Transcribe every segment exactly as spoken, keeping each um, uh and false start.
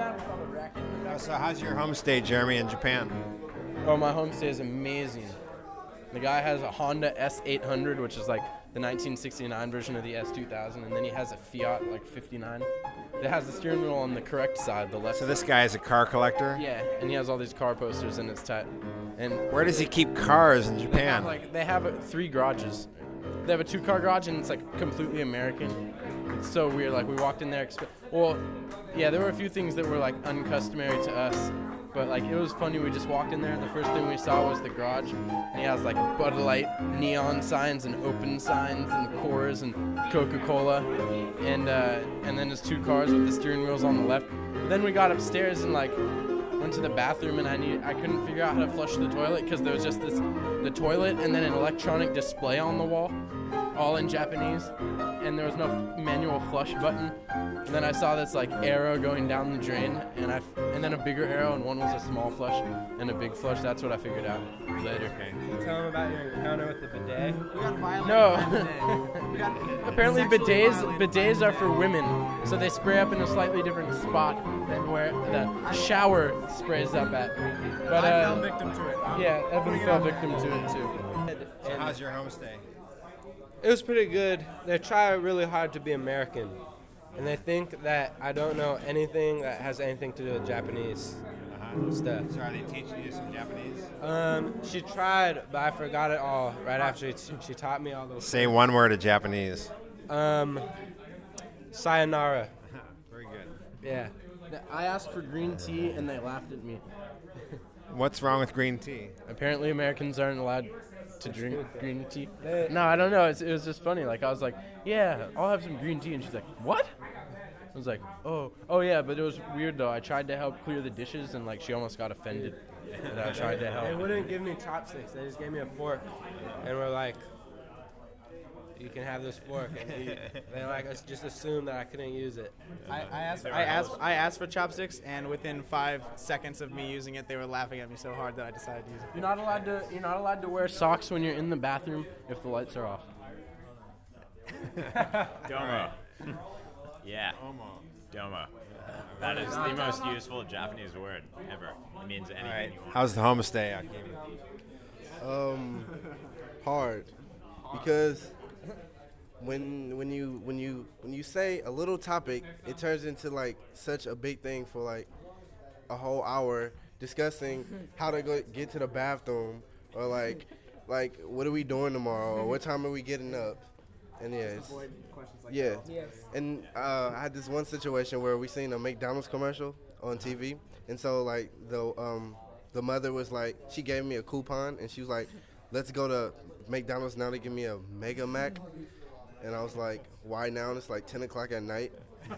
Oh, so how's your homestay, Jeremy, in Japan? Oh, my homestay is amazing. The guy has a Honda S eight hundred, which is like the nineteen sixty-nine version of the S two thousand, and then he has a Fiat like fifty-nine. It has the steering wheel on the correct side, the left. So this guy is a car collector? Yeah, and he has all these car posters, and it's tight. And where does he keep cars in they Japan? have, like they have uh, three garages. They have a two-car garage, and it's like completely American. It's so weird. Like we walked in there. Exp- well, yeah, there were a few things that were like uncustomary to us. But like it was funny, we just walked in there and the first thing we saw was the garage. And he has like Bud Light neon signs and open signs and Coors and Coca-Cola. And uh, and then his two cars with the steering wheels on the left. But then we got upstairs and like went to the bathroom and I need I couldn't figure out how to flush the toilet because there was just this the toilet and then an electronic display on the wall, all in Japanese. And there was no manual flush button. And then I saw this like arrow going down the drain, and I and then a bigger arrow, and one was a small flush and a big flush. That's what I figured out later. Okay. Can you tell them about your encounter with the bidet? We got violent. No. We got Apparently bidets violent. bidets are for women, so they spray up in a slightly different spot than where the shower sprays up at. But I uh, fell victim to it. I'm yeah, Evan putting it fell on victim there. to it too. So how's your homestay? It was pretty good. They try really hard to be American. And they think that I don't know anything that has anything to do with Japanese Uh-huh. stuff. So are they teaching you some Japanese? Um, she tried, but I forgot it all right after she, she taught me all those. Say one word of Japanese. Um, sayonara. Very good. Yeah. I asked for green tea and they laughed at me. What's wrong with green tea? Apparently Americans aren't allowed to drink green tea. No, I don't know. It's, it was just funny. Like I was like, yeah, I'll have some green tea, and she's like, what? I was like, oh, oh yeah. But it was weird though. I tried to help clear the dishes, and like she almost got offended that I tried to They help. wouldn't give me chopsticks. They just gave me a fork, and we're like, you can have this fork. And you, they like us just assumed that I couldn't use it. I, I asked. I asked. I asked for chopsticks, and within five seconds of me using it, they were laughing at me so hard that I decided to use it. You're not allowed to. You're not allowed to wear socks when you're in the bathroom if the lights are off. Domo. Yeah. Domo. That is the most useful Japanese word ever. It means anything Right. you want. How's the homestay, Akemi? Um, hard because when when you when you when you say a little topic, it turns into like such a big thing for like a whole hour discussing how to go get to the bathroom or like like what are we doing tomorrow or what time are we getting up, and yeah, it's, yeah. And uh, I had this one situation where we seen a McDonald's commercial on T V, and so like the um the mother was like, she gave me a coupon and she was like, let's go to McDonald's now to give me a Mega Mac. And I was like, why now? And it's like ten o'clock at night.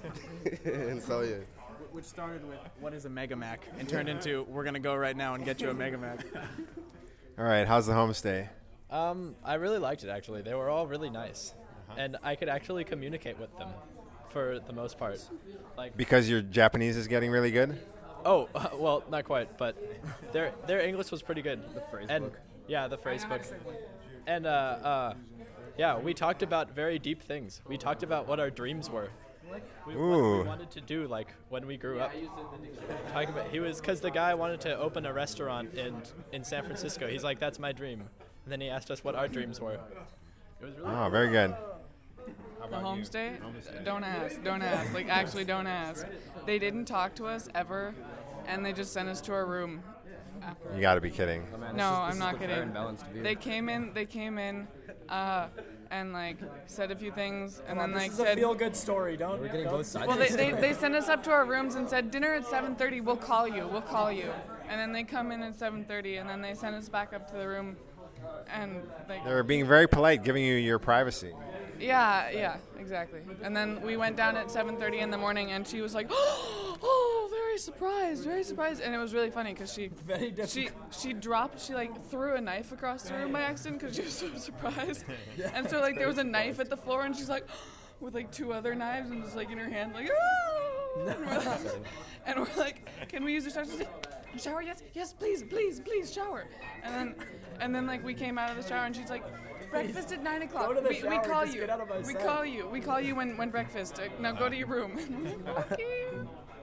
And so, yeah. Which started with, what is a Mega Mac? And turned into, we're going to go right now and get you a Mega Mac. All right, how's the homestay? Um, I really liked it, actually. They were all really nice. Uh-huh. And I could actually communicate with them for the most part. Like Because your Japanese is getting really good? Oh, uh, well, not quite, but their their English was pretty good. The phrase and, book. Yeah, the phrase book. And, uh, uh, yeah, we talked about very deep things. We talked about what our dreams were. We, what Ooh. we wanted to do, like, when we grew up. Talking about, he was, because the guy wanted to open a restaurant in, in San Francisco. He's like, that's my dream. And then he asked us what our dreams were. It was really Oh, very good. The homestay? Don't ask. Don't ask. Like, actually, don't ask. They didn't talk to us ever, and they just sent us to our room. You got to be kidding. No, I'm not kidding. They came in. They came in, uh, and like said a few things, and then like this is said. a feel-good story. Don't. We're getting don't both sides. Well, they, they they sent us up to our rooms and said dinner at seven thirty. We'll call you. We'll call you. And then they come in at seven thirty, and then they send us back up to the room, and like. They were being very polite, giving you your privacy. Yeah, yeah, exactly. And then we went down at seven thirty in the morning, and she was like, "Oh, very surprised, very surprised." And it was really funny because she, she, she dropped, she like threw a knife across the room by accident because she was so surprised. And so like there was a knife at the floor, and she's like, with like two other knives, and just like in her hand, like, "Oh!" And we're like, and we're like, "Can we use the shower?" She's like, "Shower? Yes, yes, please, please, please, shower." And then, and then like we came out of the shower, and she's like, "Breakfast at nine o'clock. Go to the we, we shower, call just you. get out of my We sight." call you. We call you when, when breakfast. Uh, now go to your room." Okay.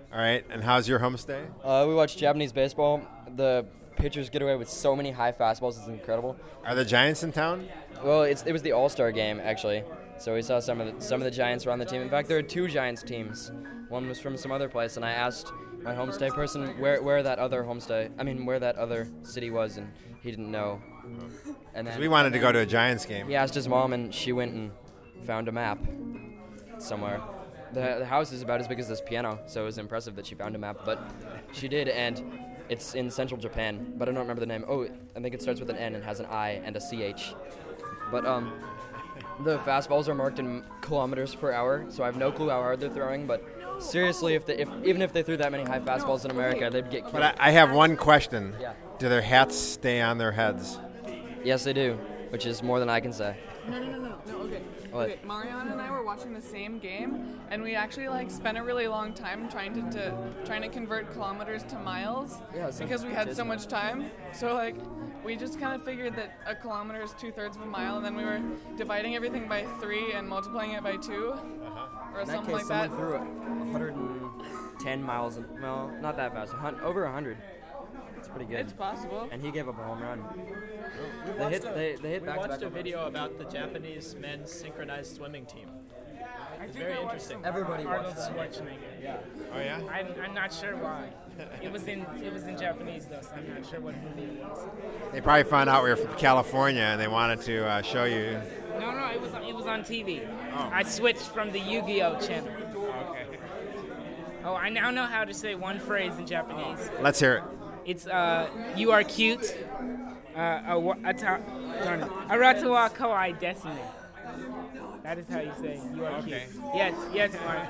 All right, and how's your homestay? Uh, we watched Japanese baseball. The pitchers get away with so many high fastballs. It's incredible. Are the Giants in town? Well, it's, it was the All-Star game, actually. So we saw some of the, some of the Giants were on the team. In fact, there were two Giants teams. One was from some other place, and I asked my homestay person where, where that other homestay, I mean, where that other city was, and he didn't know. And then We wanted to go to a Giants game. he asked his mom, and she went and found a map somewhere. The, the house is about as big as this piano, so it was impressive that she found a map. But she did, and it's in central Japan, but I don't remember the name. Oh, I think it starts with an N and has an I and a C H. But um, the fastballs are marked in kilometers per hour, so I have no clue how hard they're throwing. But seriously, if they, if even if they threw that many high fastballs in America, they'd get killed. But I, I have one question. Yeah. Do their hats stay on their heads? Yes, they do, which is more than I can say. No, no, no, no, no. Okay. What? Okay. Mariana and I were watching the same game, and we actually like spent a really long time trying to, to trying to convert kilometers to miles Yeah, so- because we had so much time. So like, we just kind of figured that a kilometer is two thirds of a mile, and then we were dividing everything by three and multiplying it by two, or In that something case, like that. someone threw one hundred ten miles, an- well, not that fast, a hun- over one hundred. It's pretty good. It's possible. And he gave up a home run. We They hit, watched a- they, they hit we back to watched back a home video about the Japanese men's synchronized swimming team. It's very interesting. Everybody Arnold watched it. Schwarzenegger. Yeah. Oh, yeah? I'm, I'm not sure why. It was in it was in Japanese though, so I'm not sure what movie it was. They probably found out we were from California and they wanted to uh, show you. No, no, it was on, it was on T V. I switched from the Yu-Gi-Oh channel. Okay. Oh, I now know how to say one phrase in Japanese. Let's hear it. It's uh, you are cute. Uh, awa- ata- darn it. Arata wa kawaii desu ne. That is how you say you are cute. Yes, yes, Mark.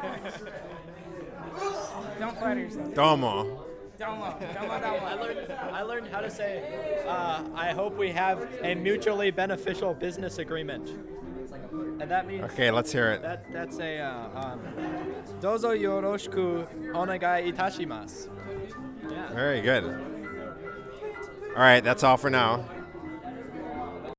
Don't flatter yourself. Domo. Domo, domo, domo. I learned, I learned how to say, uh, I hope we have a mutually beneficial business agreement. And that means Okay, let's hear it. that that's a uh, um, dozo yoroshiku onegai itashimasu. Yeah. Very good. All right, that's all for now.